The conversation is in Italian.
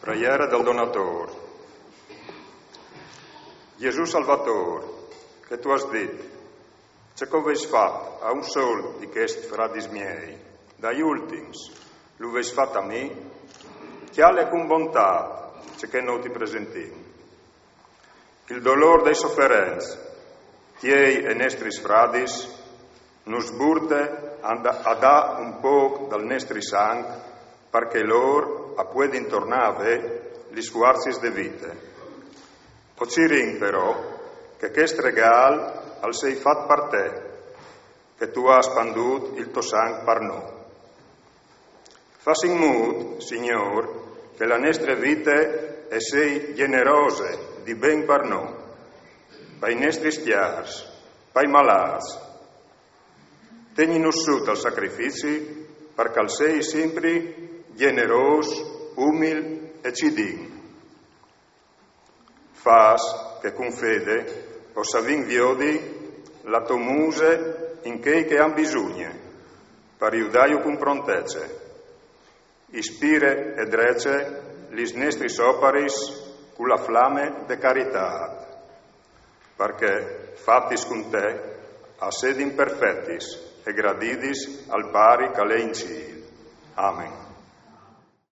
Preghiera del Donator. Gesù Salvator, che tu has dit, ce che aveis fatto a un sol di questi fradis miei, dagli ultims, lo aveis fatto a me, chiale con bontà, ce che non ti presentim. Il dolore dei sofferenze, tiei e nestris fradis, nos burte a da un po' dal nestri sang, perché loro a puedin tornave gli sfuarzis de vite. Ocirin però che quest regal al sei fat per te, che tu has spandut il tuo sang per noi. Fas in mood, Signor, che la nostra vite e sei generose di ben per noi, per i nostri stiars, per i malats. Tegni-nos sud al sacrifici, perché al sei sempre generoso, umil e cidin. Fas che con fede possa vin viodi la tua muse in che han bisogno, per aiutaio con prontezze. Ispire e drece lis nestris operis con la flamme de carità, perché fattis con te a sed imperfettis e gradidis al pari che lei in ciel. Amen.